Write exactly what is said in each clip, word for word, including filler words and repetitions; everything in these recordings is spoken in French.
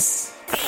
S.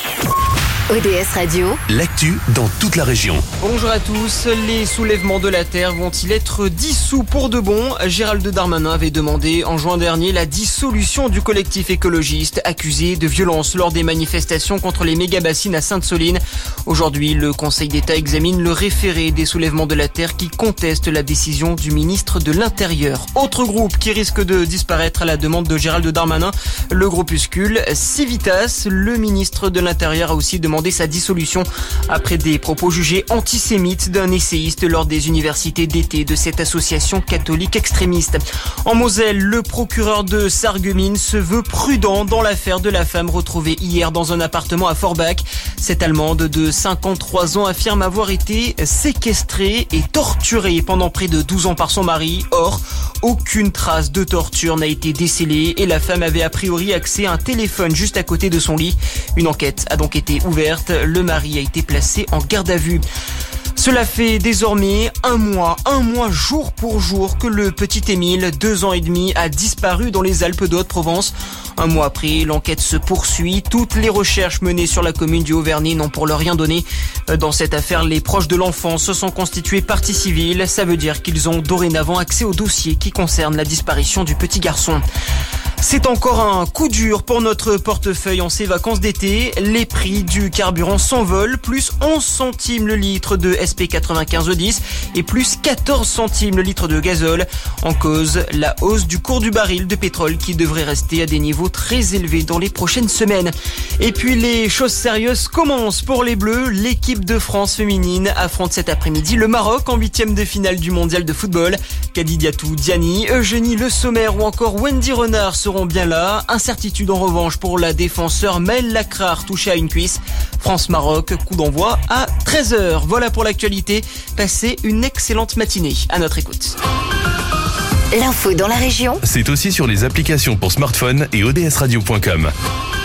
O D S Radio, l'actu dans toute la région. Bonjour à tous. Les soulèvements de la terre vont-ils être dissous pour de bon ? Gérald Darmanin avait demandé en juin dernier la dissolution du collectif écologiste accusé de violence lors des manifestations contre les méga-bassines à Sainte-Soline. Aujourd'hui, le Conseil d'État examine le référé des soulèvements de la terre qui conteste la décision du ministre de l'Intérieur. Autre groupe qui risque de disparaître à la demande de Gérald Darmanin, le groupuscule Civitas. Le ministre de l'Intérieur a aussi demandé sa dissolution après des propos jugés antisémites d'un essayiste lors des universités d'été de cette association catholique extrémiste. En Moselle, le procureur de Sarreguemines se veut prudent dans l'affaire de la femme retrouvée hier dans un appartement à Forbach. Cette Allemande de cinquante-trois ans affirme avoir été séquestrée et torturée pendant près de douze ans par son mari. Or, aucune trace de torture n'a été décelée et la femme avait a priori accès à un téléphone juste à côté de son lit. Une enquête a donc été ouverte. Le mari a été placé en garde à vue. Cela fait désormais un mois, un mois jour pour jour que le petit Émile, deux ans et demi, a disparu dans les Alpes de Haute-Provence. Un mois après, l'enquête se poursuit. Toutes les recherches menées sur la commune du Haut-Vernay n'ont pour l'heure rien donné. Dans cette affaire, les proches de l'enfant se sont constitués partie civile. Ça veut dire qu'ils ont dorénavant accès au dossier qui concerne la disparition du petit garçon. C'est encore un coup dur pour notre portefeuille en ces vacances d'été. Les prix du carburant s'envolent, plus onze centimes le litre de S P quatre-vingt-quinze E dix et plus quatorze centimes le litre de gazole. En cause, la hausse du cours du baril de pétrole qui devrait rester à des niveaux très élevés dans les prochaines semaines. Et puis les choses sérieuses commencent pour les Bleus. L'équipe de France féminine affronte cet après-midi le Maroc en huitième de finale du mondial de football. Kadidiatou Diani, Eugénie Le Sommer ou encore Wendy Renard seront bien là. Incertitude en revanche pour la défenseur Maëlle Lacrar touchée à une cuisse. France-Maroc, coup d'envoi à treize heures. Voilà pour l'actualité. Passez une excellente matinée. À notre écoute. l'info dans la région, C'est aussi sur les applications pour smartphone et O D S radio point com.